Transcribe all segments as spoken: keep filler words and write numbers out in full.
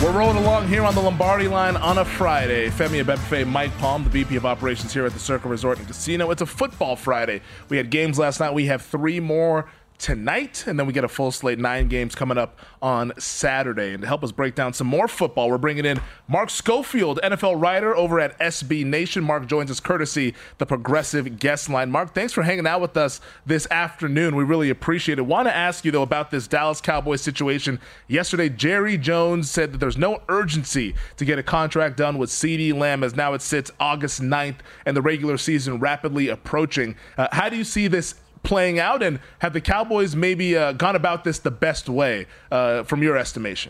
We're rolling along here on the Lombardi line on a Friday. Femi Abebefe, Mike Palm, the V P of Operations here at the Circle Resort and Casino. It's a football Friday. We had games last night. We have three more tonight, and then we get a full slate, nine games coming up on Saturday. And to help us break down some more football, we're bringing in Mark Schofield, N F L writer over at S B Nation. Mark joins us courtesy the Progressive Guest Line. Mark, thanks for hanging out with us this afternoon. We really appreciate it. Want to ask you, though, about this Dallas Cowboys situation. Yesterday, Jerry Jones said that there's no urgency to get a contract done with CeeDee Lamb, as now it sits August ninth and the regular season rapidly approaching. Uh, how do you see this playing out, and have the Cowboys maybe uh, gone about this the best way uh, from your estimation?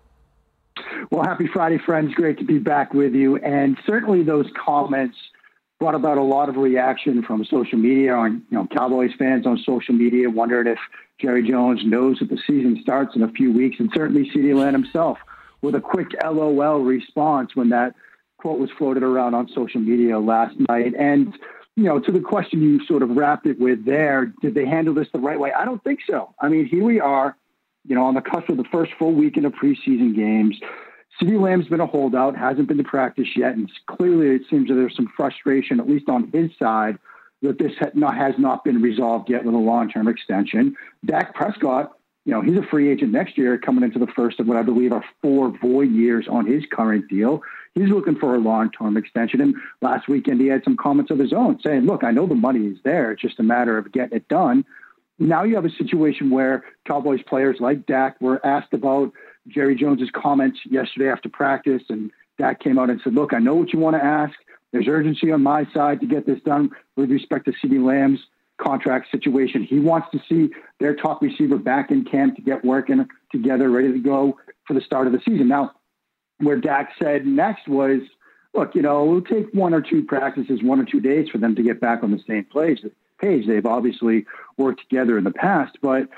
Well, happy Friday, friends. Great to be back with you. And certainly those comments brought about a lot of reaction from social media, on you know Cowboys fans on social media wondering if Jerry Jones knows that the season starts in a few weeks, and certainly CeeDee Lamb himself with a quick L O L response when that quote was floated around on social media last night. And you know, to the question you sort of wrapped it with there, did they handle this the right way? I don't think so. I mean, here we are, you know, on the cusp of the first full weekend of preseason games. CeeDee Lamb's been a holdout, hasn't been to practice yet, and clearly it seems that there's some frustration, at least on his side, that this has not, has not been resolved yet with a long-term extension. Dak Prescott, you know, he's a free agent next year, coming into the first of what I believe are four void years on his current deal. He's looking for a long-term extension. And last weekend, he had some comments of his own saying, look, I know the money is there. It's just a matter of getting it done. Now you have a situation where Cowboys players like Dak were asked about Jerry Jones's comments yesterday after practice. And Dak came out and said, look, I know what you want to ask. There's urgency on my side to get this done with respect to CeeDee Lamb's contract situation. He wants to see their top receiver back in camp to get working together, ready to go for the start of the season. Now, where Dak said next was, look, you know, it'll take one or two practices, one or two days for them to get back on the same page. Page. They've obviously worked together in the past, but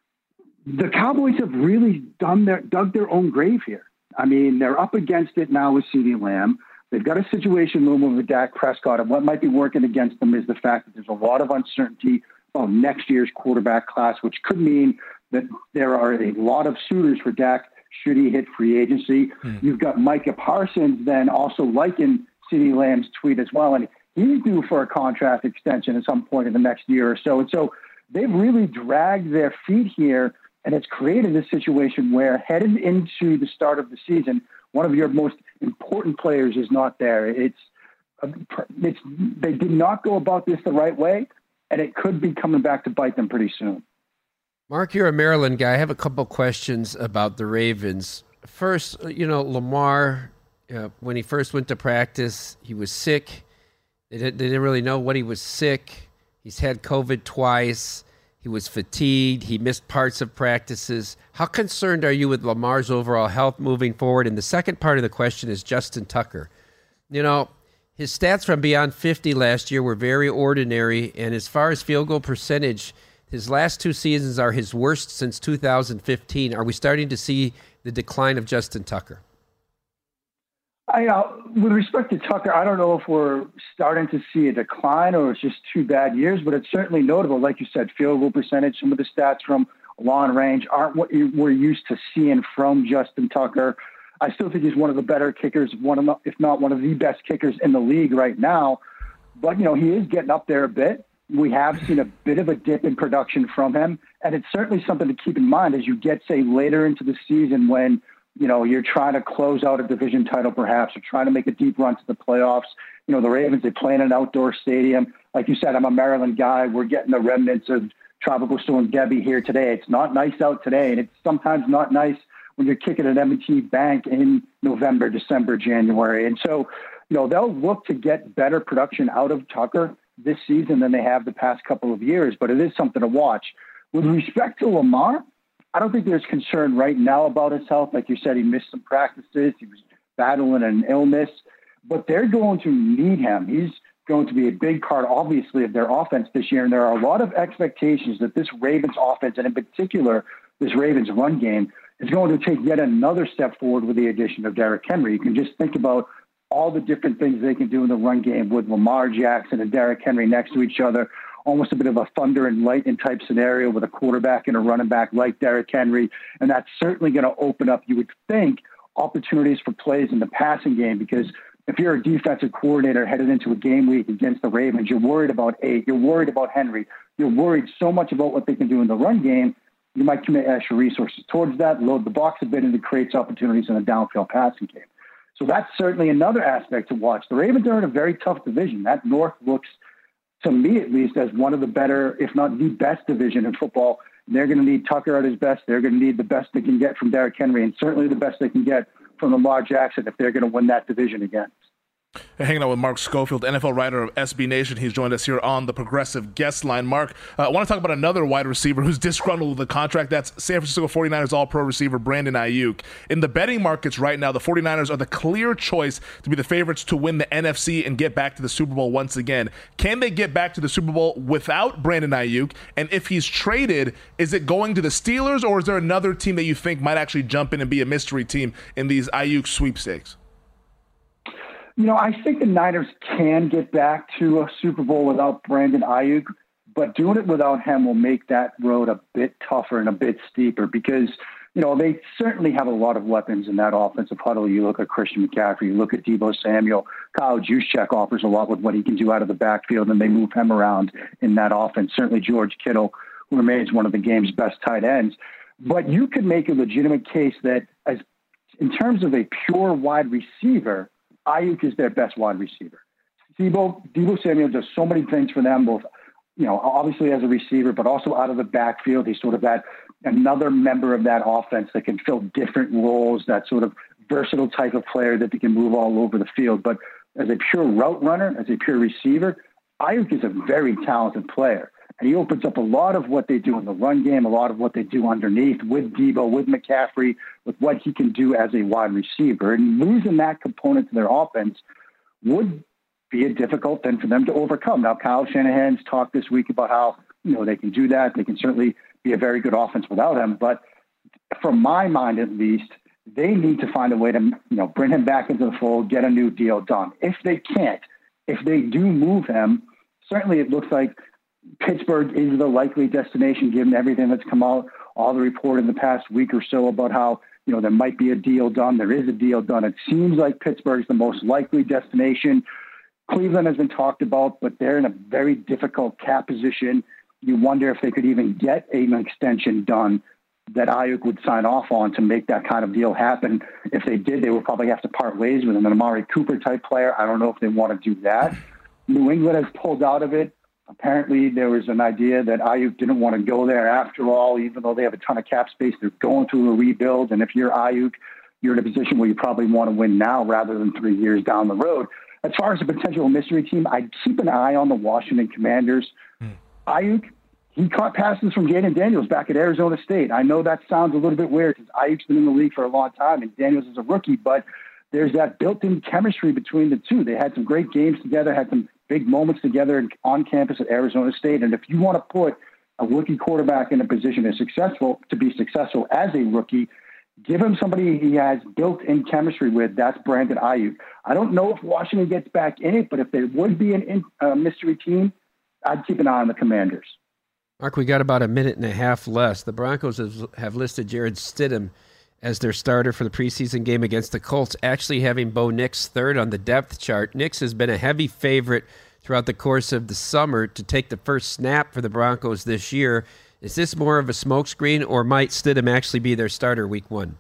the Cowboys have really done their, dug their own grave here. I mean, they're up against it now with CeeDee Lamb. They've got a situation looming with Dak Prescott, and what might be working against them is the fact that there's a lot of uncertainty about next year's quarterback class, which could mean that there are a lot of suitors for Dak should he hit free agency. Hmm. You've got Micah Parsons then also liking CeeDee Lamb's tweet as well, and he's due for a contract extension at some point in the next year or so. And so they've really dragged their feet here, and it's created this situation where headed into the start of the season, one of your most important players is not there. It's, it's they did not go about this the right way, and it could be coming back to bite them pretty soon. Mark, you're a Maryland guy. I have a couple questions about the Ravens. First, you know, Lamar, uh, when he first went to practice, he was sick. They didn't, they didn't really know what he was sick. He's had COVID twice. He was fatigued. He missed parts of practices. How concerned are you with Lamar's overall health moving forward? And the second part of the question is Justin Tucker. You know, his stats from beyond fifty last year were very ordinary. And as far as field goal percentage, his last two seasons are his worst since two thousand fifteen. Are we starting to see the decline of Justin Tucker? I, uh, with respect to Tucker, I don't know if we're starting to see a decline or it's just two bad years, but it's certainly notable. Like you said, field goal percentage, some of the stats from long range aren't what you, we're used to seeing from Justin Tucker. I still think he's one of the better kickers, one of the, if not one of the best kickers in the league right now. But, you know, he is getting up there a bit. We have seen a bit of a dip in production from him, and it's certainly something to keep in mind as you get, say, later into the season when, you know, you're trying to close out a division title perhaps or trying to make a deep run to the playoffs. You know, the Ravens, they play in an outdoor stadium. Like you said, I'm a Maryland guy. We're getting the remnants of Tropical Storm Debbie here today. It's not nice out today, and it's sometimes not nice when you're kicking at M and T Bank in November, December, January. And so, you know, they'll look to get better production out of Tucker this season than they have the past couple of years, but it is something to watch. With respect to Lamar, I don't think there's concern right now about his health. Like you said, he missed some practices. He was battling an illness, but they're going to need him. He's going to be a big part, obviously, of their offense this year. And there are a lot of expectations that this Ravens offense, and in particular, this Ravens run game, is going to take yet another step forward with the addition of Derrick Henry. You can just think about all the different things they can do in the run game with Lamar Jackson and Derrick Henry next to each other, almost a bit of a thunder and lightning type scenario with a quarterback and a running back like Derrick Henry. And that's certainly going to open up, you would think, opportunities for plays in the passing game, because if you're a defensive coordinator headed into a game week against the Ravens, you're worried about Ake, you're worried about Henry, you're worried so much about what they can do in the run game, you might commit extra resources towards that, load the box a bit, and it creates opportunities in a downfield passing game. So that's certainly another aspect to watch. The Ravens are in a very tough division. That North looks, to me at least, as one of the better, if not the best division in football. They're going to need Tucker at his best. They're going to need the best they can get from Derrick Henry, and certainly the best they can get from Lamar Jackson if they're going to win that division again. Hanging out with Mark Schofield, N F L writer of S B Nation. He's joined us here on the Progressive Guest Line. Mark, uh, I want to talk about another wide receiver who's disgruntled with the contract. That's San Francisco forty-niners All-Pro receiver Brandon Ayuk. In the betting markets right now, the forty-niners are the clear choice to be the favorites to win the N F C and get back to the Super Bowl once again. Can they get back to the Super Bowl without Brandon Ayuk? And if he's traded, is it going to the Steelers, or is there another team that you think might actually jump in and be a mystery team in these Ayuk sweepstakes? You know, I think the Niners can get back to a Super Bowl without Brandon Ayuk, but doing it without him will make that road a bit tougher and a bit steeper because, you know, they certainly have a lot of weapons in that offensive huddle. You look at Christian McCaffrey, you look at Deebo Samuel, Kyle Juszczyk offers a lot with what he can do out of the backfield, and they move him around in that offense. Certainly George Kittle, who remains one of the game's best tight ends. But you could make a legitimate case that as in terms of a pure wide receiver, Ayuk is their best wide receiver. Deebo, Deebo Samuel does so many things for them, both, you know, obviously as a receiver, but also out of the backfield. He's sort of that another member of that offense that can fill different roles, that sort of versatile type of player that they can move all over the field. But as a pure route runner, as a pure receiver, Ayuk is a very talented player. And he opens up a lot of what they do in the run game, a lot of what they do underneath with Deebo, with McCaffrey, with what he can do as a wide receiver. And losing that component to their offense would be a difficult thing for them to overcome. Now, Kyle Shanahan's talked this week about how, you know, they can do that. They can certainly be a very good offense without him. But from my mind, at least, they need to find a way to, you know, bring him back into the fold, get a new deal done. If they can't, if they do move him, certainly it looks like Pittsburgh is the likely destination, given everything that's come out, all the report in the past week or so about how, you know, there might be a deal done. There is a deal done. It seems like Pittsburgh is the most likely destination. Cleveland has been talked about, but they're in a very difficult cap position. You wonder if they could even get an extension done that Ayuk would sign off on to make that kind of deal happen. If they did, they would probably have to part ways with him, an Amari Cooper type player. I don't know if they want to do that. New England has pulled out of it. Apparently, there was an idea that Ayuk didn't want to go there after all, even though they have a ton of cap space. They're going through a rebuild. And if you're Ayuk, you're in a position where you probably want to win now rather than three years down the road. As far as a potential mystery team, I'd keep an eye on the Washington Commanders. Hmm. Ayuk, he caught passes from Jaden Daniels back at Arizona State. I know that sounds a little bit weird because Ayuk's been in the league for a long time and Daniels is a rookie, but there's that built-in chemistry between the two. They had some great games together, had some big moments together on campus at Arizona State. And if you want to put a rookie quarterback in a position to successful to be successful as a rookie, give him somebody he has built-in chemistry with. That's Brandon Ayuk. I don't know if Washington gets back in it, but if there would be a uh, mystery team, I'd keep an eye on the Commanders. Mark, we got about a minute and a half less. The Broncos have listed Jarrett Stidham as their starter for the preseason game against the Colts, actually having Bo Nix third on the depth chart. Nix has been a heavy favorite throughout the course of the summer to take the first snap for the Broncos this year. Is this more of a smokescreen, or might Stidham actually be their starter week one?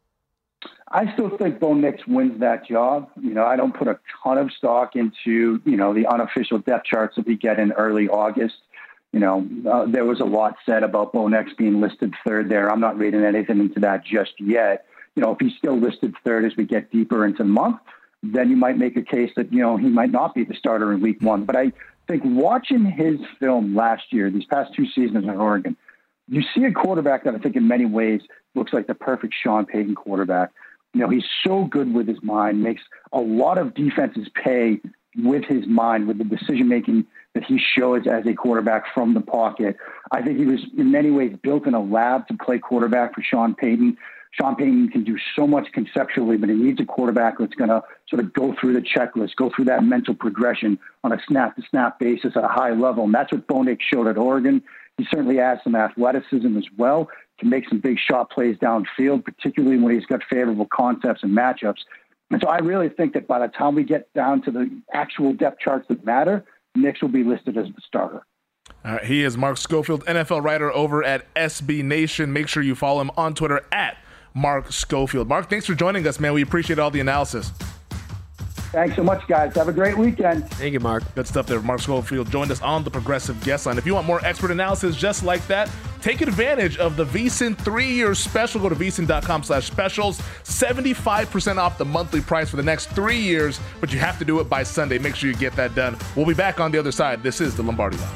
I still think Bo Nix wins that job. You know, I don't put a ton of stock into, you know, the unofficial depth charts that we get in early August. You know, uh, there was a lot said about Bo Nix being listed third there. I'm not reading anything into that just yet. You know, if he's still listed third as we get deeper into the month, then you might make a case that, you know, he might not be the starter in week one. But I think watching his film last year, these past two seasons in Oregon, you see a quarterback that I think in many ways looks like the perfect Sean Payton quarterback. You know, he's so good with his mind, makes a lot of defenses pay with his mind, with the decision-making that he shows as a quarterback from the pocket. I think he was in many ways built in a lab to play quarterback for Sean Payton. Sean Payton can do so much conceptually, but he needs a quarterback that's going to sort of go through the checklist, go through that mental progression on a snap-to-snap basis at a high level. And that's what Bo Nix showed at Oregon. He certainly has some athleticism as well. can make some big shot plays downfield, particularly when he's got favorable concepts and matchups. And so I really think that by the time we get down to the actual depth charts that matter, Nix will be listed as the starter. All right, he is Mark Schofield, N F L writer over at S B Nation. Make sure you follow him on Twitter at Mark Schofield. Mark, thanks for joining us, man. We appreciate all the analysis. Thanks so much, guys. Have a great weekend. Thank you, Mark. Good stuff there. Mark Schofield joined us on the Progressive Guest Line. If you want more expert analysis just like that, take advantage of the VSiN three-year special. Go to VSiN.com slash specials. seventy-five percent off the monthly price for the next three years, but you have to do it by Sunday. Make sure you get that done. We'll be back on the other side. This is the Lombardi Line.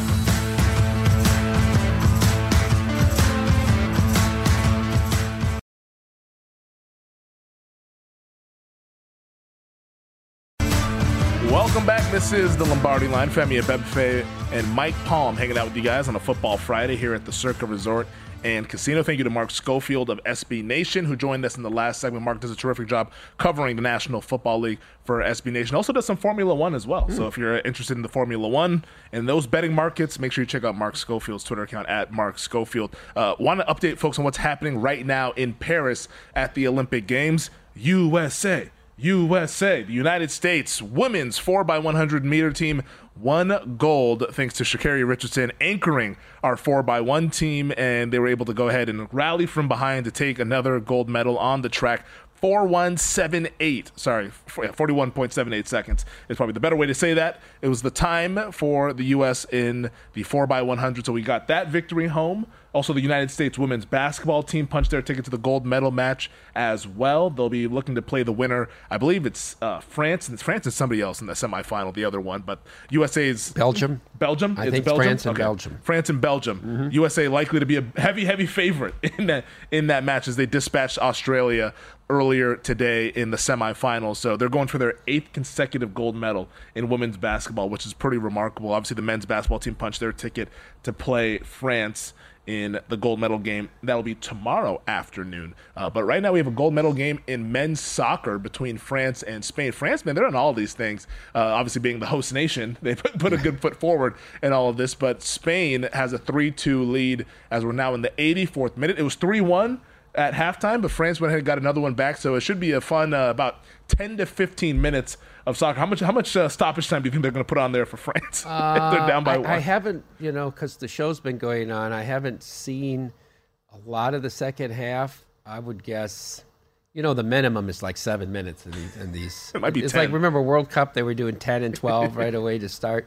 Welcome back. This is the Lombardi Line. Femi Abebefe and Mike Palm hanging out with you guys on a Football Friday here at the Circa Resort and Casino. Thank you to Mark Schofield of S B Nation, who joined us in the last segment. Mark does a terrific job covering the National Football League for S B Nation. Also does some Formula One as well. Mm. So if you're interested in the Formula One and those betting markets, make sure you check out Mark Schofield's Twitter account at Mark Schofield. Uh, want to update folks on what's happening right now in Paris at the Olympic Games. U S A. U S A, the United States women's four by one hundred meter team won gold thanks to Sha'Carri Richardson anchoring our four by one team, and they were able to go ahead and rally from behind to take another gold medal on the track. forty-one seventy-eight, sorry, forty-one point seven eight seconds is probably the better way to say that. It was the time for the U S in the four by one hundred, so we got that victory home. Also, the United States women's basketball team punched their ticket to the gold medal match as well. They'll be looking to play the winner. I believe it's uh, France, and it's France and somebody else in the semifinal, the other one. But U S A's Belgium. Belgium. I it's think Belgium? France and okay. Belgium. France and Belgium. Mm-hmm. U S A likely to be a heavy, heavy favorite in that in that match as they dispatched Australia earlier today in the semifinals. So they're going for their eighth consecutive gold medal in women's basketball, which is pretty remarkable. Obviously, the men's basketball team punched their ticket to play France in the gold medal game. That'll be tomorrow afternoon. Uh, but right now we have a gold medal game in men's soccer between France and Spain. France, man, they're on all these things. Uh, obviously being the host nation, they put, put a good foot forward in all of this. But Spain has a three two lead as we're now in the eighty-fourth minute. It was three one at halftime, but France went ahead and got another one back. So it should be a fun uh, about ten to fifteen minutes of soccer. How much how much uh, stoppage time do you think they're going to put on there for France? Uh, if they're down by I, one. I haven't, you know, because the show's been going on, I haven't seen a lot of the second half. I would guess, you know, the minimum is like seven minutes in these. In these. It might be It's ten. like, remember World Cup, they were doing ten and twelve right away to start.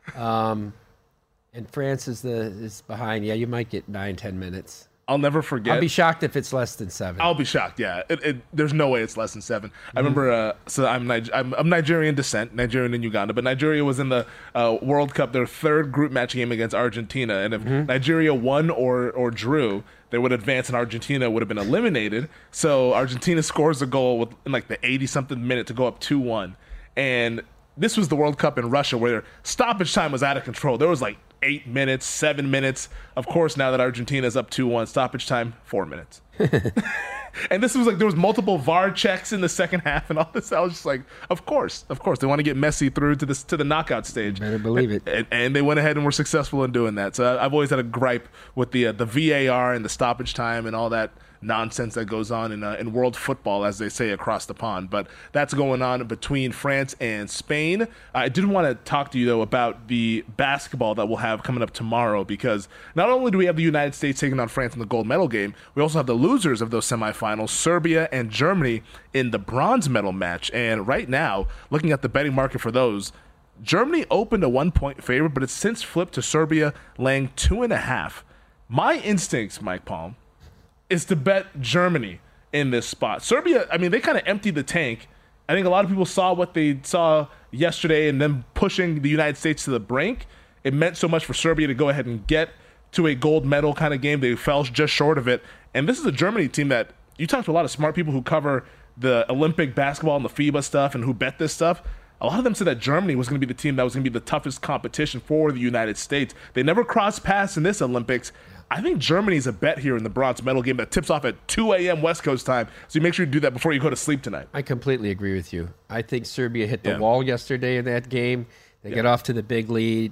Um, and France is the is behind. Yeah, you might get nine, ten minutes. I'll never forget. I'll be shocked if it's less than seven. I'll be shocked. Yeah, it, it, there's no way it's less than seven. Mm-hmm. I remember. Uh, so I'm, Nig- I'm I'm Nigerian descent, Nigerian in Uganda, but Nigeria was in the uh, World Cup, their third group match game against Argentina, and if mm-hmm. Nigeria won or or drew, they would advance, and Argentina would have been eliminated. So Argentina scores a goal with in like the eighty something minute to go up two one, and this was the World Cup in Russia where stoppage time was out of control. There was like eight minutes, seven minutes. Of course, now that Argentina's up two one, stoppage time, four minutes. And this was like, there was multiple V A R checks in the second half and all this. I was just like, of course, of course. They want to get Messi through to this to the knockout stage. You better believe it. And, and they went ahead and were successful in doing that. So I've always had a gripe with the uh, the V A R and the stoppage time and all that nonsense that goes on in uh, in world football, as they say, across the pond. But that's going on between France and Spain. I did want to talk to you, though, about the basketball that we'll have coming up tomorrow, because not only do we have the United States taking on France in the gold medal game, we also have the losers of those semifinals, Serbia and Germany, in the bronze medal match. And right now, looking at the betting market for those, Germany opened a one-point favorite, but it's since flipped to Serbia laying two and a half. My instincts, Mike Palm, is to bet Germany in this spot. Serbia, I mean, they kind of emptied the tank. I think a lot of people saw what they saw yesterday and them pushing the United States to the brink. It meant so much for Serbia to go ahead and get to a gold medal kind of game. They fell just short of it. And this is a Germany team that you talk to a lot of smart people who cover the Olympic basketball and the FIBA stuff and who bet this stuff. A lot of them said that Germany was going to be the team that was going to be the toughest competition for the United States. They never crossed paths in this Olympics. I think Germany's a bet here in the bronze medal game that tips off at two a.m. West Coast time. So you make sure you do that before you go to sleep tonight. I completely agree with you. I think Serbia hit the Yeah. wall yesterday in that game. They Yeah. got off to the big lead.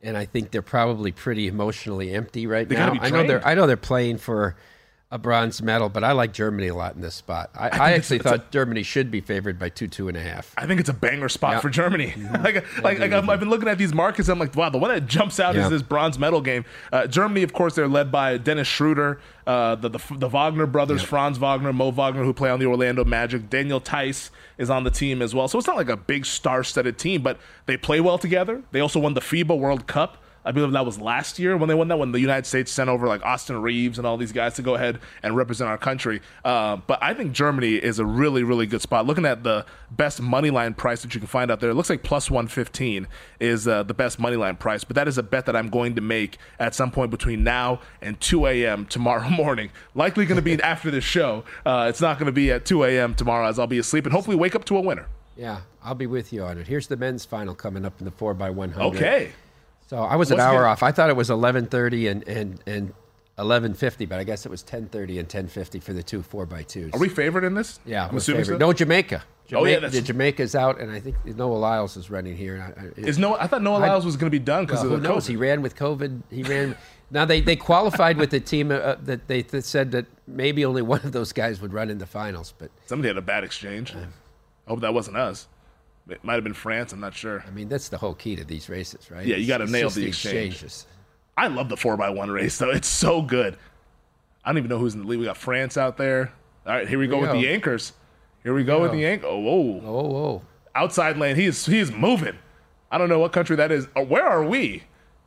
and I think they're probably pretty emotionally empty right They now. gotta be I know they're drained. I know they're playing for a bronze medal, but I like Germany a lot in this spot. I, I actually it's- it's thought Germany should be favored by two, two and a half. I think it's a banger spot Yeah. for Germany. like, like, like I've, I've been looking at these markets. I'm like, wow, the one that jumps out Yeah. is this bronze medal game. Uh, Germany, of course, they're led by Dennis Schroeder, uh, the, the the Wagner brothers, Franz Wagner, Mo Wagner, who play on the Orlando Magic. Daniel Tice is on the team as well. So it's not like a big star-studded team, but they play well together. They also won the FIBA World Cup. I believe that was last year when they won that, when the United States sent over like Austin Reeves and all these guys to go ahead and represent our country. Uh, but I think Germany is a really, really good spot. Looking at the best money line price that you can find out there, it looks like plus one fifteen is uh, the best money line price. But that is a bet that I'm going to make at some point between now and two a.m. tomorrow morning. Likely going to be after this show. Uh, it's not going to be at two a.m. tomorrow, as I'll be asleep and hopefully wake up to a winner. Yeah, I'll be with you on it. Here's the men's final coming up in the four by one hundred. Okay. So I was an What's hour good? off. I thought it was eleven thirty and, and, and eleven fifty, but I guess it was ten thirty and ten fifty for the two four by twos. Are we favored in this? Yeah, I'm we're assuming favored. so. No, Jamaica. Jamaica Oh, yeah, that's- the Jamaica's out, and I think Noah Lyles is running here. I- I- Is no? I thought Noah I- Lyles was going to be done because well, of who the knows? COVID. He ran with COVID. He ran. Now they, they qualified with the team uh, that they th- said that maybe only one of those guys would run in the finals. But Somebody had a bad exchange. I hope that wasn't us. It might have been France. I'm not sure. I mean, that's the whole key to these races, right? Yeah, you It's- gotta it's nail just the exchange. exchanges. I love the four by one race, though. It's so good. I don't even know who's in the lead. We got France out there. All right, here we go we with go. the anchors. Here we go with go. the anchor. Oh, whoa. Oh, whoa. Outside lane. He is, he is moving. I don't know what country that is. Or where are we?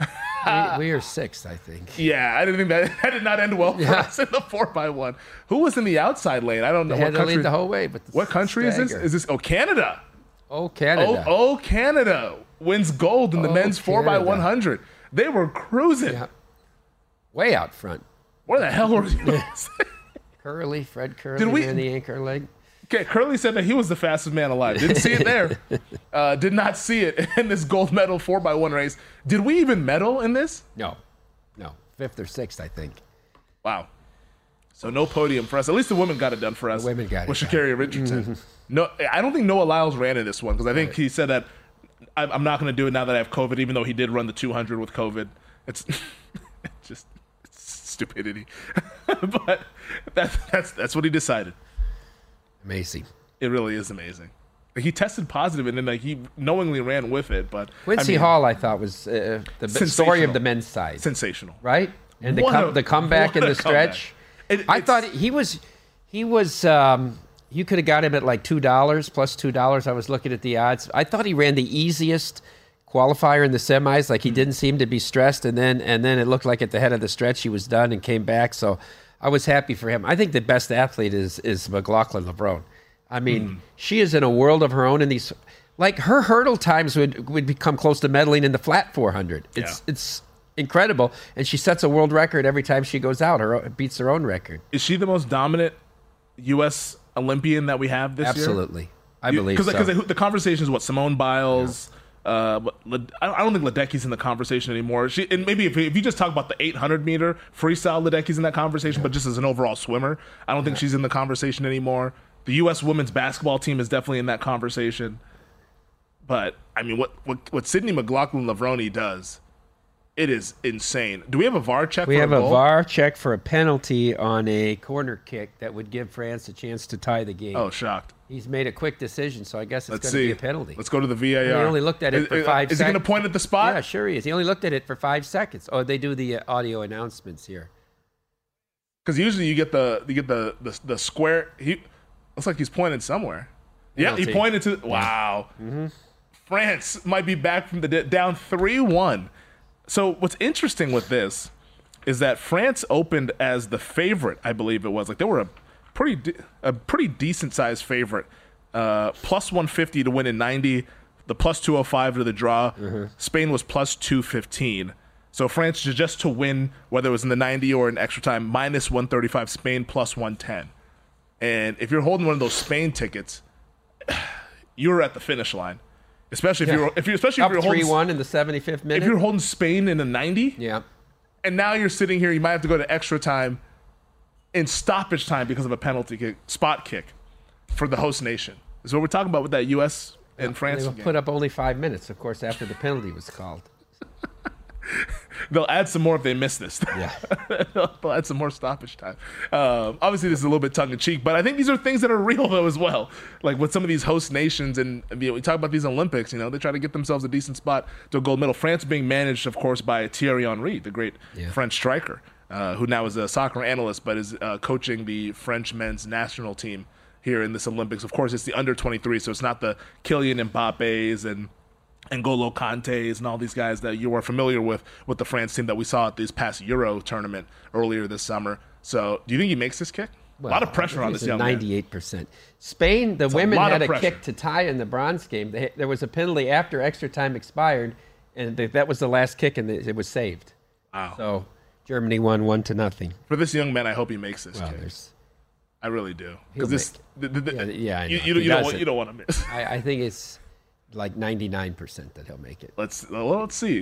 we, we are sixth, I think. Yeah, I didn't think that, that did not end well for Yeah. us in the four by one. Who was in the outside lane? I don't know They what had to country. lead the whole way, but the What country is this? stagger. Is this? Oh, Canada. Oh, Oh, Canada. oh, Canada wins gold in the Oh, men's four by Canada. one hundred. They were cruising. Yeah. Way out front. Where the hell were you? Curly, Fred Curly, Did we- ran the anchor leg. Okay, Curly said that he was the fastest man alive. Didn't see it there. Uh, did not see it in this gold medal four by one race. Did we even medal in this? No, no, fifth or sixth, I think. Wow. So no podium for us. At least the women got it done for us. The women got it with done. Sha'Carri Richardson. No, I don't think Noah Lyles ran in this one because I think he said that I'm I'm not going to do it now that I have COVID, even though he did run the two hundred with COVID. It's just it's stupidity. But that's that's that's what he decided. Amazing. It really is amazing. Like, he tested positive and then like he knowingly ran with it. But Quincy I mean, Hall, I thought, was uh, the b- story Sensational. of the men's side, sensational. right? And the, What com- a- the comeback what in a the stretch. comeback. It- I it's- thought he was, he was. Um, you could have got him at like two dollars plus two dollars. I was looking at the odds. I thought he ran the easiest qualifier in the semis. Like he didn't seem to be stressed, and then and then it looked like at the head of the stretch he was done and came back. So I was happy for him. I think the best athlete is is McLaughlin LeBron. I mean, Mm. she is in a world of her own in these. Like her hurdle times would would become close to medaling in the flat four hundred. It's Yeah. it's incredible, and she sets a world record every time she goes out. Her beats her own record. Is she the most dominant U S Olympian that we have this year? Absolutely, I believe so. Because the conversation is what Simone Biles. Uh, what- Led- I I don't think Ledecky's in the conversation anymore. She and maybe if, if you just talk about the eight hundred meter freestyle, Ledecky's in that conversation. But just as an overall swimmer, I don't think she's in the conversation anymore. The U S women's basketball team is definitely in that conversation. But I mean, what what what Sydney McLaughlin-Levrone does, it is insane. Do we have a V A R check? We for have a a goal? V A R check for a penalty on a corner kick that would give France a chance to tie the game. Oh, shocked. He's made a quick decision, so I guess it's Let's going to see. be a penalty. Let's go to the V A R. He only looked at it Is- for is- five Is he going to seconds. point at the spot? Yeah, sure he is. He only looked at it for five seconds. Oh, they do the uh, audio announcements here. Because usually you get the you get the the, the square. He looks like he's pointing somewhere. Yeah, he Penalty. pointed to. Wow. France might be back from the de- down three one. So what's interesting with this is that France opened as the favorite. I believe it was like they were a pretty de- a pretty decent sized favorite. Uh, plus one fifty to win in ninety. The plus two oh five to the draw. Spain was plus two fifteen. So France ju- just to win, whether it was in the ninety or in extra time, minus one thirty-five. Spain plus one ten. And if you're holding one of those Spain tickets, you're at the finish line. Especially if Yeah. you're if you especially Up if you're three holding one in the seventy-fifth minute. if you're holding Spain in the ninety, yeah. and now you're sitting here, you might have to go to extra time in stoppage time because of a penalty kick, spot kick for the host nation. Is what we're talking about with that U S and France They game. put up only five minutes, of course, after the penalty was called. They'll add some more if they miss this. Yeah. They'll add some more stoppage time. Um, obviously, this is a little bit tongue-in-cheek, but I think these are things that are real, though, as well. Like with some of these host nations, and you know, we talk about these Olympics, you know, they try to get themselves a decent spot to a gold medal. France being managed, of course, by Thierry Henry, the great yeah. French striker, uh, who now is a soccer analyst, but is uh, coaching the French men's national team here in this Olympics. Of course, it's the under twenty-three, so it's not the Kylian Mbappe's and N'Golo Kante's and all these guys that you are familiar with with the France team that we saw at this past Euro tournament earlier this summer. So do you think he makes this kick? Well, a lot of pressure on this young man. ninety-eight percent. Spain, the it's women a had a kick to tie in the bronze game. They, there was a penalty after extra time expired, and they, that was the last kick, and it was saved. Wow. So Germany won one to nothing. For this young man, I hope he makes this well, kick. There's, I really do. Because this, the, the, the, yeah, yeah I know. you, you, you don't want, you don't want to miss. I, I think it's like ninety-nine percent that he'll make it. Let's well, let's see.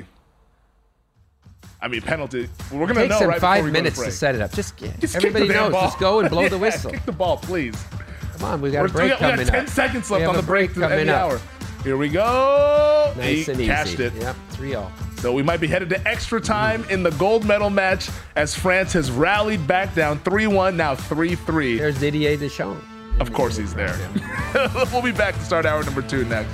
I mean, penalty. We're gonna it takes know them right five before we minutes go to, to set it up. Just, just everybody knows. Ball. Just go and blow yeah, the whistle. Kick the ball, please. Come on, we got We're, a break we got, coming we got ten up. seconds left on the break, break coming up. hour. Here we go. Nice he and cashed easy. it. Yep, three all. So we might be headed to extra time in the gold medal match as France has rallied back down three one, now three three. There's Didier Deschamps. Of course he's there. We'll be back to start hour number two next.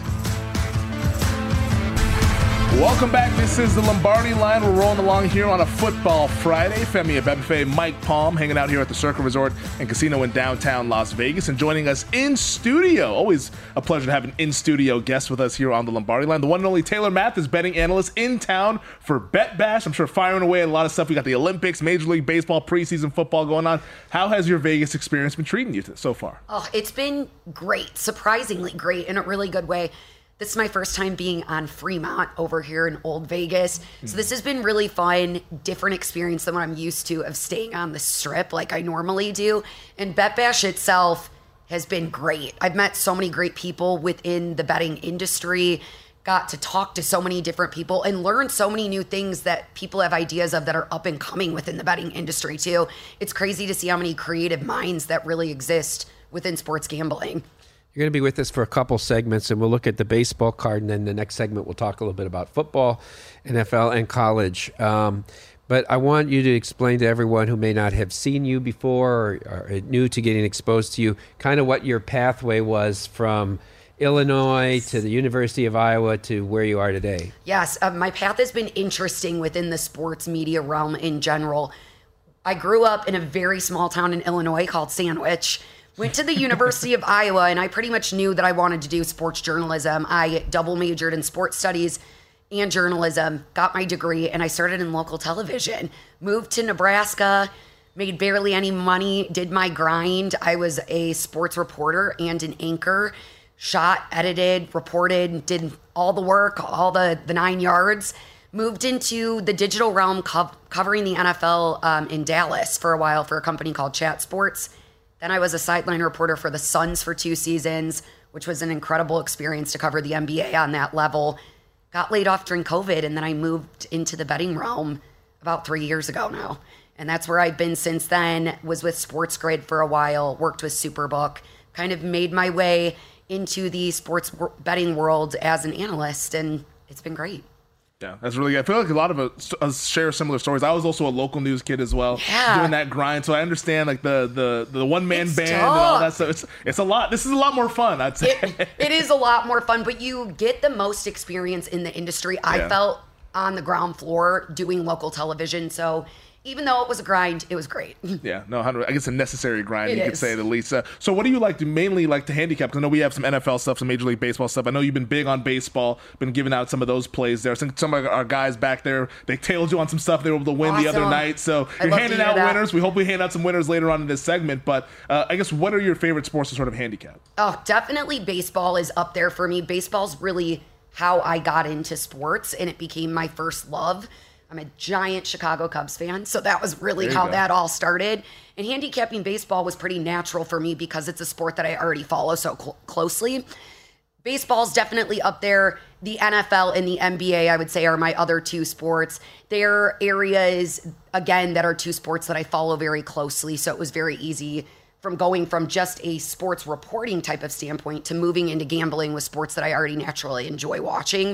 Welcome back. This is the Lombardi Line. We're rolling along here on a Football Friday. Femi Abebefe, Mike Palm, hanging out here at the Circa Resort and Casino in downtown Las Vegas, and joining us in studio. Always a pleasure to have an in-studio guest with us here on the Lombardi Line. The one and only Taylor Math is betting analyst in town for Bet Bash. I'm sure firing away a lot of stuff. We got the Olympics, Major League Baseball, preseason football going on. How has your Vegas experience been treating you so far? Oh, it's been great, surprisingly great in a really good way. This is my first time being on Fremont over here in Old Vegas. So this has been really fun, different experience than what I'm used to of staying on the Strip like I normally do. And Bet Bash itself has been great. I've met so many great people within the betting industry, got to talk to so many different people and learn so many new things that people have ideas of that are up and coming within the betting industry too. It's crazy to see how many creative minds that really exist within sports gambling. You're going to be with us for a couple segments, and we'll look at the baseball card, and then the next segment we'll talk a little bit about football, N F L, and college. Um, but I want you to explain to everyone who may not have seen you before or are new to getting exposed to you kind of what your pathway was from Illinois to the University of Iowa to where you are today. Yes, uh, my path has been interesting within the sports media realm in general. I grew up in a very small town in Illinois called Sandwich. Went to the University of Iowa, and I pretty much knew that I wanted to do sports journalism. I double majored in sports studies and journalism, got my degree, and I started in local television. Moved to Nebraska, made barely any money, did my grind. I was a sports reporter and an anchor, shot, edited, reported, did all the work, all the, the nine yards. Moved into the digital realm, co- covering the N F L um, in Dallas for a while for a company called Chat Sports. Then I was a sideline reporter for the Suns for two seasons, which was an incredible experience to cover the N B A on that level. Got laid off during COVID, and then I moved into the betting realm about three years ago now. And that's where I've been since then, was with SportsGrid for a while, worked with Superbook, kind of made my way into the sports betting world as an analyst, and it's been great. Yeah, that's really good. I feel like a lot of us, us share similar stories. I was also a local news kid as well, yeah. doing that grind. So I understand like the the, the one man it's band tough. and all that stuff. It's it's a lot. This is a lot more fun, I'd say. It, it is a lot more fun, but you get the most experience in the industry. I Yeah. felt on the ground floor doing local television, so even though it was a grind, it was great. Yeah, no, one hundred I guess a necessary grind, It you could is. say the least. Uh, so what do you like to mainly like to handicap? Because I know we have some N F L stuff, some Major League Baseball stuff. I know you've been big on baseball, been giving out some of those plays there. Some, some of our guys back there, they tailed you on some stuff they were able to win the other Awesome. night. So I'd you're love to handing hear out that. winners. We hope we hand out some winners later on in this segment. But uh, I guess what are your favorite sports to sort of handicap? Oh, definitely baseball is up there for me. Baseball's really how I got into sports, and it became my first love. I'm a giant Chicago Cubs fan, so that was really There you how go. that all started. And handicapping baseball was pretty natural for me because it's a sport that I already follow so cl- closely. Baseball's definitely up there. The N F L and the N B A, I would say, are my other two sports. They're areas, again, that are two sports that I follow very closely, so it was very easy from going from just a sports reporting type of standpoint to moving into gambling with sports that I already naturally enjoy watching.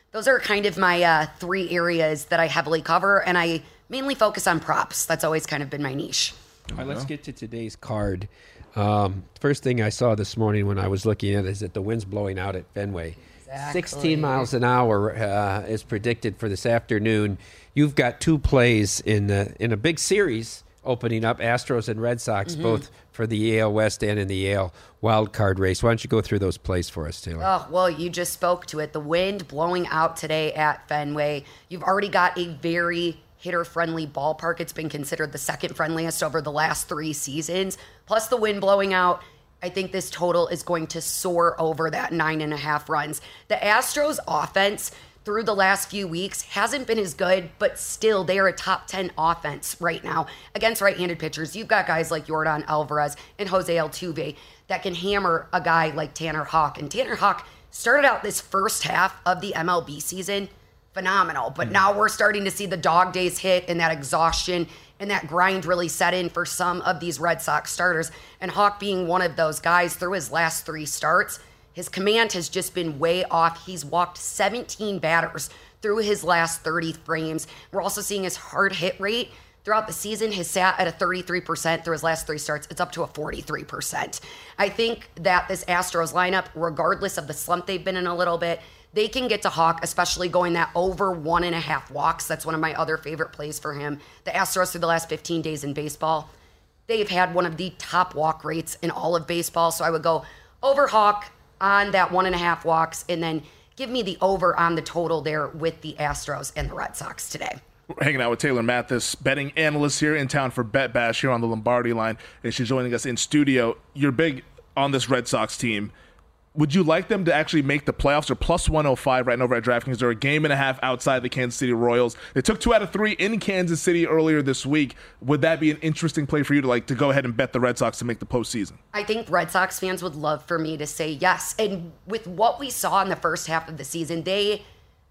those are kind of my uh, three areas that I heavily cover, and I mainly focus on props. That's always kind of been my niche. All right, let's get to today's card. Um, first thing I saw this morning when I was looking at it is that the wind's blowing out at Fenway. Exactly. sixteen miles an hour uh, is predicted for this afternoon. You've got two plays in the, in a big series opening up, Astros and Red Sox, mm-hmm. both for the A L West and in the A L wild card race. Why don't you go through those plays for us, Taylor? Oh, well, you just spoke to it. The wind blowing out today at Fenway. You've already got a very hitter-friendly ballpark. It's been considered the second friendliest over the last three seasons. Plus the wind blowing out, I think this total is going to soar over that nine and a half runs. The Astros offense through the last few weeks hasn't been as good, but still they are a top ten offense right now against right-handed pitchers. You've got guys like Yordan Alvarez and Jose Altuve that can hammer a guy like Tanner Houck. And Tanner Houck started out this first half of the M L B season phenomenal, but now we're starting to see the dog days hit and that exhaustion and that grind really set in for some of these Red Sox starters. And Houck being one of those guys through his last three starts, his command has just been way off. He's walked seventeen batters through his last thirty frames. We're also seeing his hard hit rate throughout the season has sat at a thirty-three percent through his last three starts. It's up to a forty-three percent. I think that this Astros lineup, regardless of the slump they've been in a little bit, they can get to Houck, especially going that over one and a half walks. That's one of my other favorite plays for him. The Astros through the last fifteen days in baseball, they've had one of the top walk rates in all of baseball. So I would go over Houck on that one and a half walks, and then give me the over on the total there with the Astros and the Red Sox today. We're hanging out with Taylor Mathis, betting analyst here in town for Bet Bash here on the Lombardi line, and she's joining us in studio. You're big on this Red Sox team. Would you like them to actually make the playoffs? They're plus one oh five right now over at DraftKings. They're a game and a half outside the Kansas City Royals. They took two out of three in Kansas City earlier this week. Would that be an interesting play for you to like to go ahead and bet the Red Sox to make the postseason? I think Red Sox fans would love for me to say yes. And with what we saw in the first half of the season, they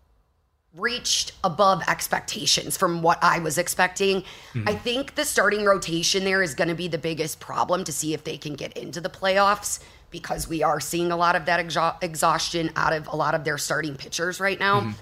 reached above expectations from what I was expecting. Mm-hmm. I think the starting rotation there is going to be the biggest problem to see if they can get into the playoffs, because we are seeing a lot of that exha- exhaustion out of a lot of their starting pitchers right now. Mm-hmm.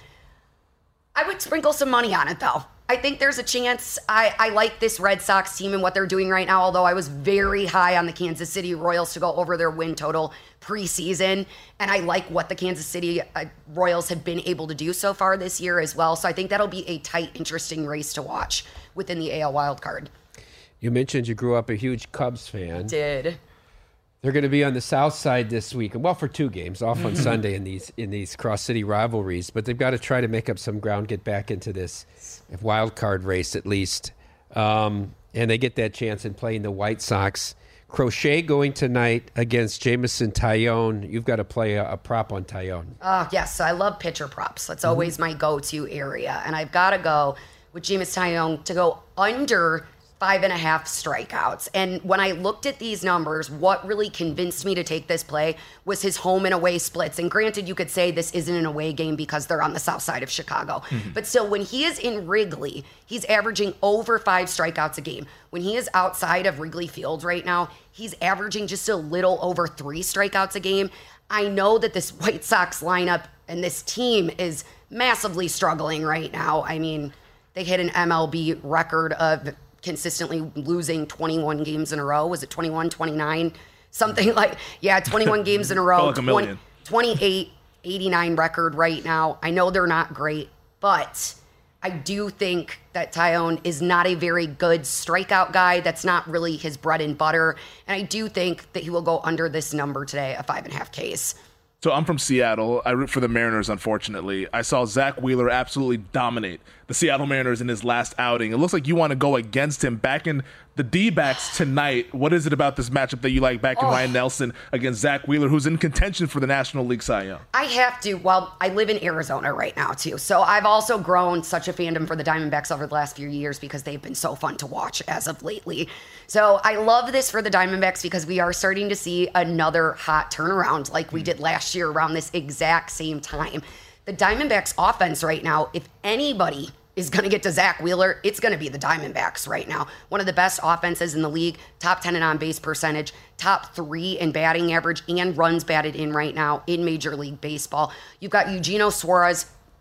I would sprinkle some money on it, though. I think there's a chance. I, I like this Red Sox team and what they're doing right now, although I was very high on the Kansas City Royals to go over their win total preseason. And I like what the Kansas City uh, Royals have been able to do so far this year as well. So I think that'll be a tight, interesting race to watch within the A L wildcard. You mentioned you grew up a huge Cubs fan. Did. They're going to be on the south side this week, well, for two games, off on Sunday in these in these cross-city rivalries. But they've got to try to make up some ground, get back into this wild card race at least. Um, and they get that chance in playing the White Sox. Crochet going tonight against Jameson Taillon. You've got to play a, a prop on Taillon. Oh, yes. So I love pitcher props. That's always mm-hmm. my go-to area. And I've got to go with Jameson Taillon to go under five and a half strikeouts. And when I looked at these numbers, what really convinced me to take this play was his home and away splits. And granted, you could say this isn't an away game because they're on the south side of Chicago. Mm-hmm. But still, when he is in Wrigley, he's averaging over five strikeouts a game. When he is outside of Wrigley Field right now, he's averaging just a little over three strikeouts a game. I know that this White Sox lineup and this team is massively struggling right now. I mean, they hit an M L B record of consistently losing twenty-one games in a row. Was it twenty-one, twenty-nine? Something like, yeah, twenty-one games in a row. Like a million. twenty-eight, eighty-nine record right now. I know they're not great, but I do think that Taillon is not a very good strikeout guy. That's not really his bread and butter. And I do think that he will go under this number today, a five and a half Ks. So I'm from Seattle. I root for the Mariners, unfortunately. I saw Zach Wheeler absolutely dominate the Seattle Mariners in his last outing. It looks like you want to go against him back in the D-backs tonight. What is it about this matchup that you like back in oh. Ryan Nelson against Zach Wheeler, who's in contention for the National League Cy Young? I have to. Well, I live in Arizona right now, too. So I've also grown such a fandom for the Diamondbacks over the last few years because they've been so fun to watch as of lately. So I love this for the Diamondbacks because we are starting to see another hot turnaround like we did last year around this exact same time. The Diamondbacks offense right now, if anybody is going to get to Zach Wheeler, it's going to be the Diamondbacks right now. One of the best offenses in the league, top ten in on-base percentage, top three in batting average and runs batted in right now in Major League Baseball. You've got Eugenio Suarez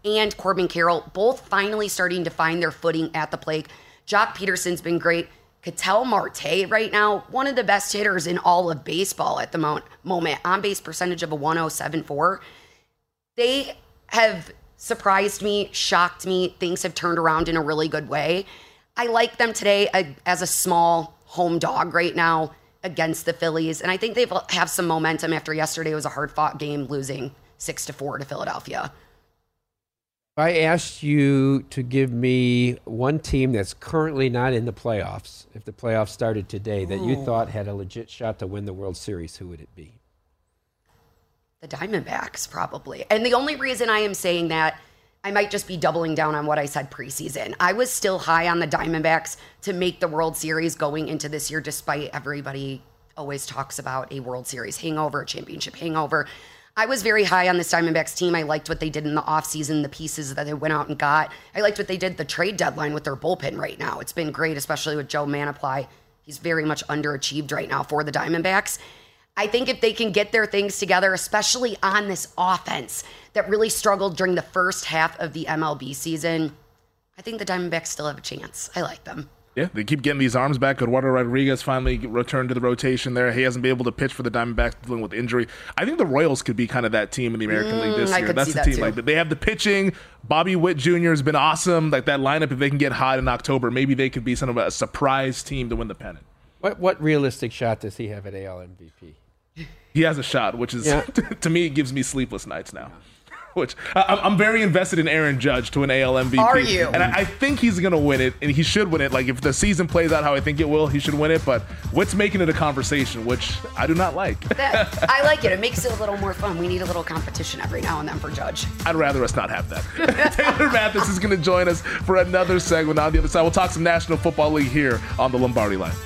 and Corbin Carroll, both finally starting to find their footing at the plate. Jock Peterson's been great. Ketel Marte right now, one of the best hitters in all of baseball at the mo- moment. On-base percentage of a one oh seven point four. They have surprised me, shocked me. Things have turned around in a really good way. I like them today as a small home dog right now against the Phillies. And I think they have some momentum after yesterday was a hard-fought game, losing six to four to Philadelphia. If I asked you to give me one team that's currently not in the playoffs, if the playoffs started today, that you thought had a legit shot to win the World Series, who would it be? The Diamondbacks, probably. And the only reason I am saying that, I might just be doubling down on what I said preseason. I was still high on the Diamondbacks to make the World Series going into this year, despite everybody always talks about a World Series hangover, a championship hangover. I was very high on this Diamondbacks team. I liked what they did in the offseason, the pieces that they went out and got. I liked what they did the trade deadline with their bullpen right now. It's been great, especially with Joe Manaply. He's very much underachieved right now for the Diamondbacks. I think if they can get their things together, especially on this offense that really struggled during the first half of the M L B season, I think the Diamondbacks still have a chance. I like them. Yeah, they keep getting these arms back. Eduardo Rodriguez finally returned to the rotation there. He hasn't been able to pitch for the Diamondbacks, dealing with injury. I think the Royals could be kind of that team in the American mm, League this I year. could That's see the that team. too. Like they have the pitching. Bobby Witt Junior has been awesome. Like that lineup, if they can get hot in October, maybe they could be sort of a surprise team to win the pennant. What what realistic shot does he have at A L M V P? He has a shot, which is, yeah. to me, it gives me sleepless nights now. Which I, I'm very invested in Aaron Judge to an A L M V P. Are you? And I, I think he's going to win it, and he should win it. Like, if the season plays out how I think it will, he should win it. But Witt's making it a conversation, which I do not like. That, I like it. It makes it a little more fun. We need a little competition every now and then for Judge. I'd rather us not have that. Taylor Mathis is going to join us for another segment. On the other side, we'll talk some National Football League here on the Lombardi Line.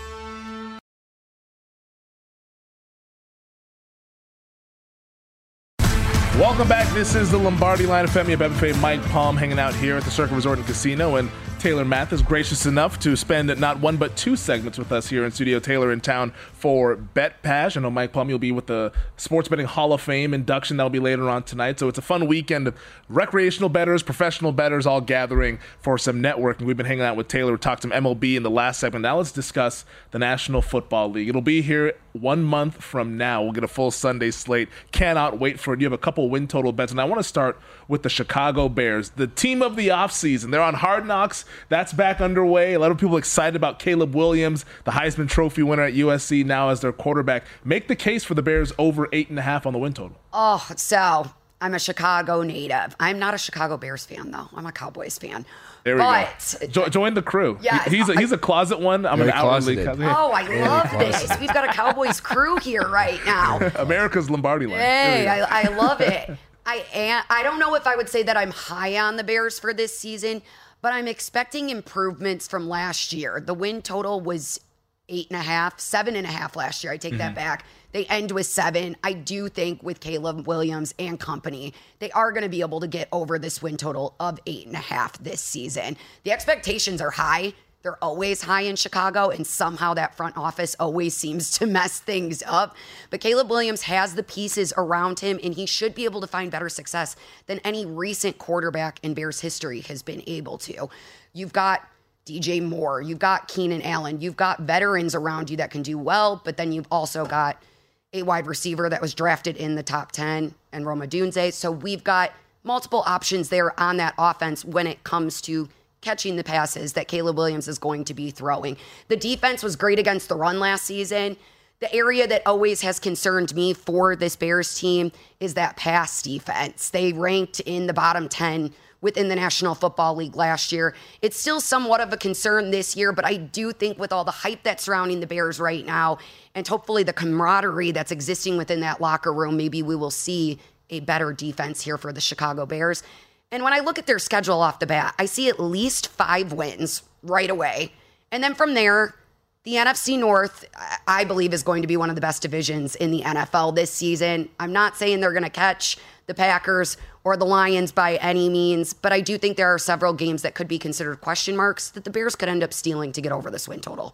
Welcome back. This is the Lombardi Line. Femi Abebefe, Mike Palm hanging out here at the Circa Resort and Casino, and Taylor Mathis gracious enough to spend not one but two segments with us here in studio. Taylor in town for Bet Pash. I know Mike Palm, you'll be with the Sports Betting Hall of Fame induction that'll be later on tonight. So it's a fun weekend of recreational bettors, professional bettors all gathering for some networking. We've been hanging out with Taylor. We talked some M L B in the last segment. Now let's discuss the National Football League. It'll be here one month from now. We'll get a full Sunday slate. Cannot wait for it. You have a couple win total bets, and I want to start with the Chicago Bears, the team of the offseason. They're on Hard Knocks. That's back underway. A lot of people excited about Caleb Williams, the Heisman Trophy winner at U S C, now as their quarterback. Make the case for the Bears over eight and a half on the win total. Oh, so I'm a Chicago native. I'm not a Chicago Bears fan, though. I'm a Cowboys fan. There we but, go. Jo- join the crew. Yeah, he's a, he's a closet one. I'm Very an outwardly closeted. closet. Oh, I love this. We've got a Cowboys crew here right now. America's Lombardi Line. Hey, I, I love it. I am, I don't know if I would say that I'm high on the Bears for this season, but I'm expecting improvements from last year. The win total was eight and a half, seven and a half last year. I take mm-hmm. that back. They end with seven. I do think with Caleb Williams and company, they are going to be able to get over this win total of eight and a half this season. The expectations are high. They're always high in Chicago, and somehow that front office always seems to mess things up. But Caleb Williams has the pieces around him, and he should be able to find better success than any recent quarterback in Bears history has been able to. You've got D J Moore. You've got Keenan Allen. You've got veterans around you that can do well, but then you've also got a wide receiver that was drafted in the top ten, and Roma Dunze. So we've got multiple options there on that offense when it comes to catching the passes that Caleb Williams is going to be throwing. The defense was great against the run last season. The area that always has concerned me for this Bears team is that pass defense. They ranked in the bottom ten within the National Football League last year. It's still somewhat of a concern this year, but I do think with all the hype that's surrounding the Bears right now, and hopefully the camaraderie that's existing within that locker room, maybe we will see a better defense here for the Chicago Bears. And when I look at their schedule off the bat, I see at least five wins right away. And then from there, the N F C North, I believe, is going to be one of the best divisions in the N F L this season. I'm not saying they're going to catch the Packers or the Lions by any means, but I do think there are several games that could be considered question marks that the Bears could end up stealing to get over this win total.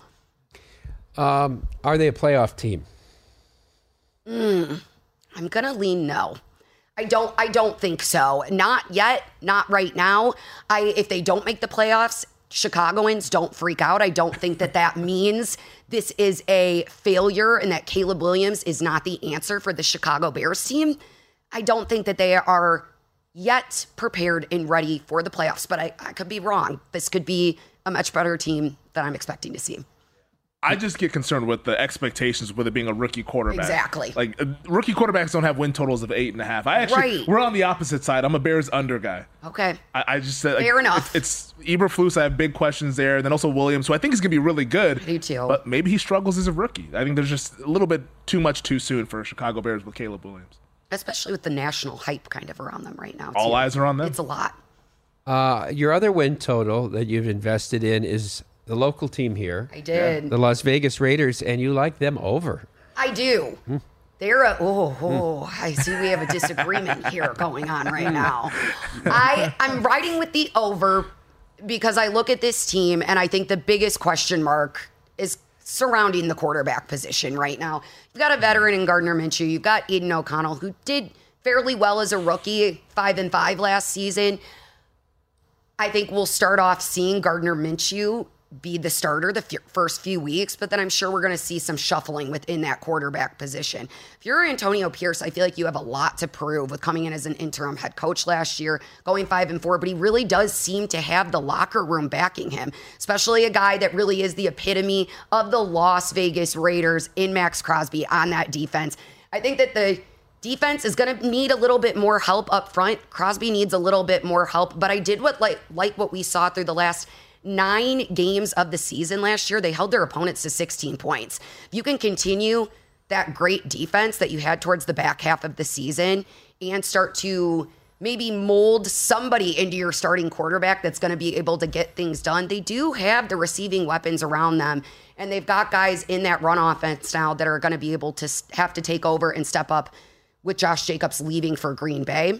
Um, are they a playoff team? Mm, I'm going to lean no. I don't I don't think so. Not yet, not right now. I if they don't make the playoffs, Chicagoans don't freak out. I don't think that that means this is a failure and that Caleb Williams is not the answer for the Chicago Bears team. I don't think that they are yet prepared and ready for the playoffs, but I, I could be wrong. This could be a much better team than I'm expecting to see. I just get concerned with the expectations with it being a rookie quarterback. Exactly. Like uh, rookie quarterbacks don't have win totals of eight and a half. I actually, right. we're on the opposite side. I'm a Bears under guy. Okay. I, I just said, like, fair enough. It's, it's Eberflus. I have big questions there. And then also Williams, who I think is going to be really good. I do too. But maybe he struggles as a rookie. I think there's just a little bit too much too soon for Chicago Bears with Caleb Williams. Especially with the national hype kind of around them right now. Too. All eyes are on them. It's a lot. Uh, your other win total that you've invested in is the local team here. I did. The Las Vegas Raiders, and you like them over. I do. Hmm. They're a, oh, oh, I see we have a disagreement here going on right now. I, I'm riding with the over because I look at this team and I think the biggest question mark is surrounding the quarterback position right now. You've got a veteran in Gardner Minshew. You've got Aiden O'Connell, who did fairly well as a rookie, five and five last season. I think we'll start off seeing Gardner Minshew be the starter the f- first few weeks, but then I'm sure we're going to see some shuffling within that quarterback position. If you're Antonio Pierce, I feel like you have a lot to prove with coming in as an interim head coach last year, going five and four, but he really does seem to have the locker room backing him, especially a guy that really is the epitome of the Las Vegas Raiders in Max Crosby on that defense. I think that the defense is going to need a little bit more help up front. Crosby needs a little bit more help, but I did what like like what we saw through the last nine games of the season last year. They held their opponents to sixteen points. If you can continue that great defense that you had towards the back half of the season and start to maybe mold somebody into your starting quarterback that's going to be able to get things done, they do have the receiving weapons around them. And they've got guys in that run offense now that are going to be able to have to take over and step up with Josh Jacobs leaving for Green Bay.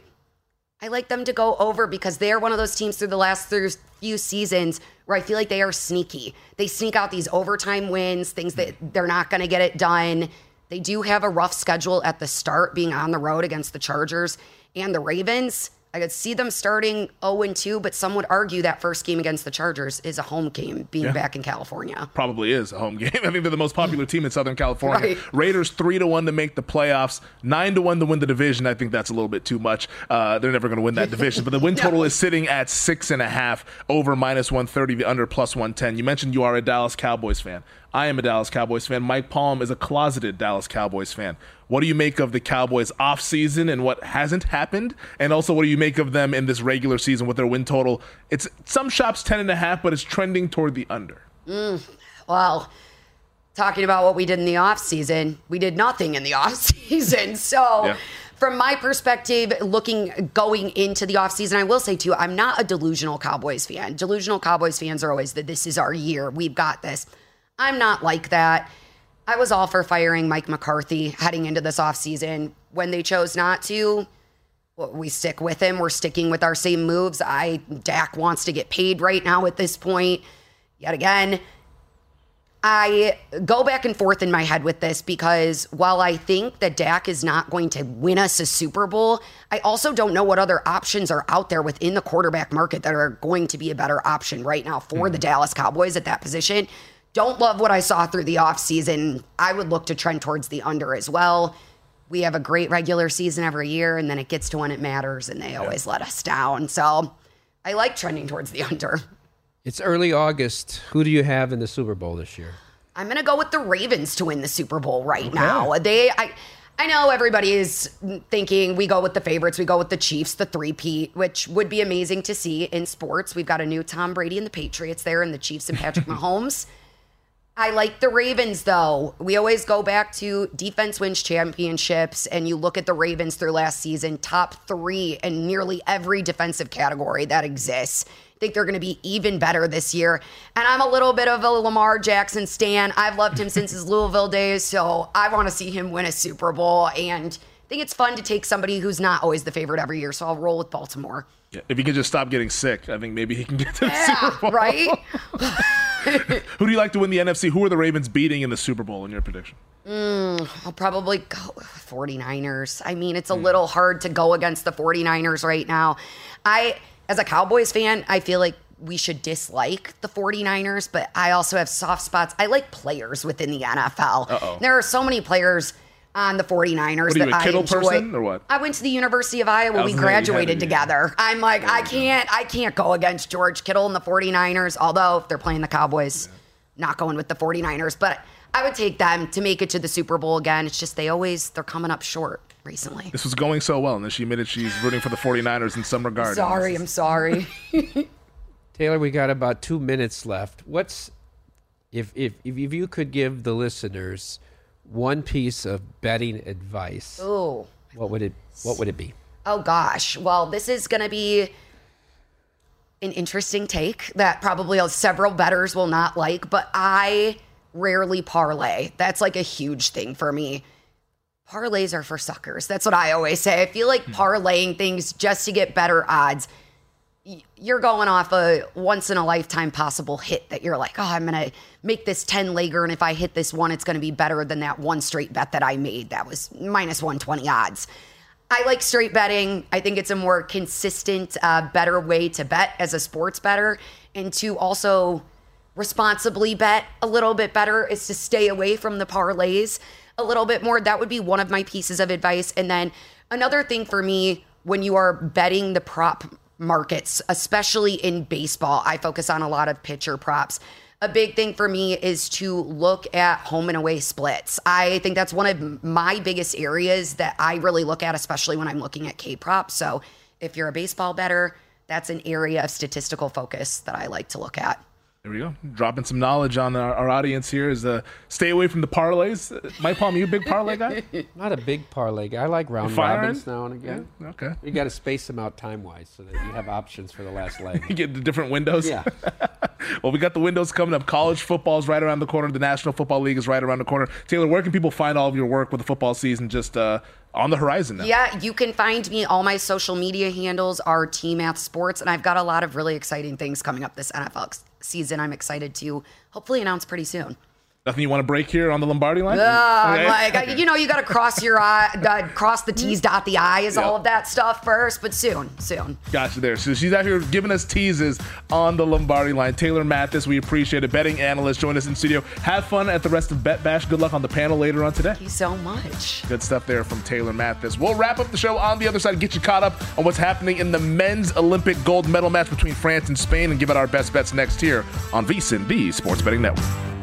I like them to go over because they're one of those teams through the last few seasons where I feel like they are sneaky. They sneak out these overtime wins, things that they're not going to get it done. They do have a rough schedule at the start, being on the road against the Chargers and the Ravens. I could see them starting oh and two, but some would argue that first game against the Chargers is a home game, being yeah. back in California. Probably is a home game. I think they're the most popular team in Southern California. Right. Raiders three to one to make the playoffs, nine to one to win the division. I think that's a little bit too much. Uh, they're never going to win that division. But the win total no. is sitting at six and a half, over minus one thirty, the under plus one ten. You mentioned you are a Dallas Cowboys fan. I am a Dallas Cowboys fan. Mike Palm is a closeted Dallas Cowboys fan. What do you make of the Cowboys offseason and what hasn't happened? And also, what do you make of them in this regular season with their win total? It's some shops ten and a half, but it's trending toward the under. Mm, well, talking about what we did in the offseason, we did nothing in the offseason. So yeah. from my perspective, looking, going into the offseason, I will say too, I'm not a delusional Cowboys fan. Delusional Cowboys fans are always that this is our year. We've got this. I'm not like that. I was all for firing Mike McCarthy heading into this offseason. When they chose not to, well, we stick with him. We're sticking with our same moves. I Dak wants to get paid right now at this point. Yet again, I go back and forth in my head with this because while I think that Dak is not going to win us a Super Bowl, I also don't know what other options are out there within the quarterback market that are going to be a better option right now for mm-hmm. the Dallas Cowboys at that position. Don't love what I saw through the offseason. I would look to trend towards the under as well. We have a great regular season every year, and then it gets to when it matters, and they yeah. always let us down. So I like trending towards the under. It's early August. Who do you have in the Super Bowl this year? I'm going to go with the Ravens to win the Super Bowl right okay. now. They, I, I know everybody is thinking we go with the favorites. We go with the Chiefs, the three-peat, which would be amazing to see in sports. We've got a new Tom Brady and the Patriots there, and the Chiefs and Patrick Mahomes. I like the Ravens, though. We always go back to defense wins championships, and you look at the Ravens through last season, top three in nearly every defensive category that exists. I think they're going to be even better this year. And I'm a little bit of a Lamar Jackson stan. I've loved him since his Louisville days, so I want to see him win a Super Bowl. And I think it's fun to take somebody who's not always the favorite every year, so I'll roll with Baltimore. Yeah, if he can just stop getting sick, I think maybe he can get to the yeah, Super Bowl. Right? Who do you like to win the N F C? Who are the Ravens beating in the Super Bowl in your prediction? Mm, I'll probably go forty-niners. I mean, it's a little hard to go against the forty-niners right now. I, as a Cowboys fan, I feel like we should dislike the forty-niners, but I also have soft spots. I like players within the N F L. Uh-oh. There are so many players on the forty-niners What are you, that a Kittle I enjoy. person or what? I went to the University of Iowa. I We was gonna- you had graduated to, yeah. together. I'm like, I can't, I can't go against George Kittle and the forty-niners, although if they're playing the Cowboys, not going with the forty-niners. But I would take them to make it to the Super Bowl again. It's just they always, they're coming up short recently. This was going so well, and then she admitted she's rooting for the forty-niners in some regard. Sorry, I'm sorry. Taylor, we got about two minutes left. What's if if if you could give the listeners one piece of betting advice? Ooh. What would it What would it be? Oh gosh. Well, this is going to be an interesting take that probably several bettors will not like, but I rarely parlay. That's like a huge thing for me. Parlays are for suckers. That's what I always say. I feel like parlaying things just to get better odds. You're going off a once in a lifetime possible hit that you're like, oh, I'm going to make this ten legger. And if I hit this one, it's going to be better than that one straight bet that I made. That was minus one twenty odds. I like straight betting. I think it's a more consistent, uh, better way to bet as a sports bettor, and to also responsibly bet a little bit better is to stay away from the parlays a little bit more. That would be one of my pieces of advice. And then another thing for me, when you are betting the prop markets, especially in baseball, I focus on a lot of pitcher props. A big thing for me is to look at home and away splits. I think that's one of my biggest areas that I really look at, especially when I'm looking at K-props. So if you're a baseball bettor, that's an area of statistical focus that I like to look at. There we go. Dropping some knowledge on our, our audience here is uh, stay away from the parlays. Uh, Mike Palm, you a big parlay guy? Not a big parlay guy. I like round Firing? robins now and again. Yeah, okay. You got to space them out time wise so that you have options for the last leg. You get the different windows? Yeah. Well, we got the windows coming up. College football is right around the corner. The National Football League is right around the corner. Taylor, where can people find all of your work with the football season just uh, on the horizon now? Yeah, you can find me. All my social media handles are T Math Sports, and I've got a lot of really exciting things coming up this N F L season. I'm excited to hopefully announce pretty soon. Nothing you want to break here on the Lombardi line? Uh, Okay. like I, you know, you got to cross your eye, uh, cross the T's, dot the I's, Yep. all of that stuff first. But soon, soon. Gotcha there. So she's out here giving us teases on the Lombardi line. Taylor Mathis, we appreciate it. Betting analyst, join us in studio. Have fun at the rest of Bet Bash. Good luck on the panel later on today. Thank you so much. Good stuff there from Taylor Mathis. We'll wrap up the show on the other side, get you caught up on what's happening in the men's Olympic gold medal match between France and Spain, and give out our best bets next here on VSiN, the Sports Betting Network.